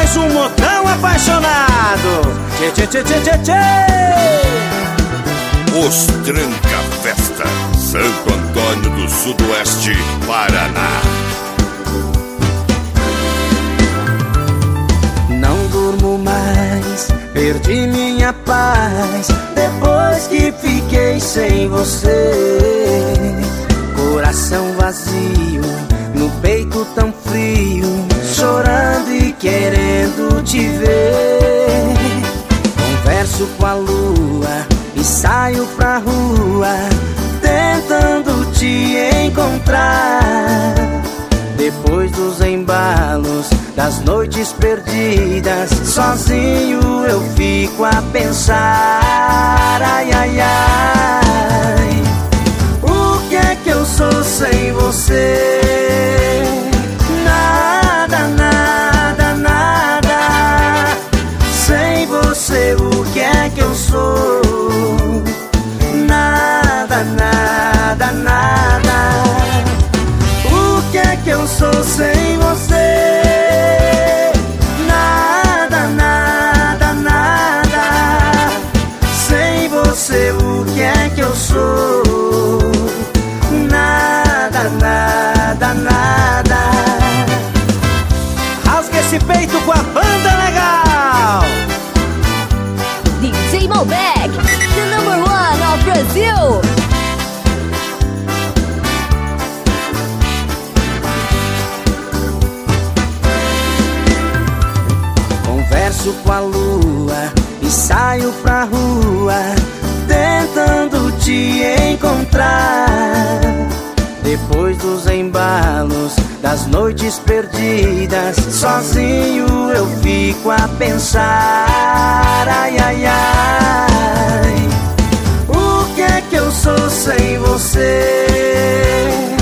mais um Motão Apaixonado. Tchê, tchê, tchê, tchê, tchê, tchê. Os Tranca Festa, Santo Antônio do Sudoeste, Paraná. Não durmo mais, perdi minha paz depois que fiquei sem você. Coração vazio, no peito tão frio, chorando e querendo te ver. Converso com a lua e saio pra rua, tentando te encontrar. Depois dos embalos, das noites perdidas, sozinho eu fico a pensar. Ai, ai, ai, o que é que eu sou sem você? Nada, nada, nada. Sem você, o que é que eu sou? Nada, nada, nada. O que é que eu sou sem você? Nada, nada, nada. Sem você, o que é que eu sou? Nada, nada, nada. Rasga esse peito com a banda legal. DJ Malbec, the number one of Brazil. Converso com a lua e saio pra rua, tentando te encontrar. Depois dos embalos, das noites perdidas, sozinho eu fico a pensar. Ai, ai, ai, o que é que eu sou sem você?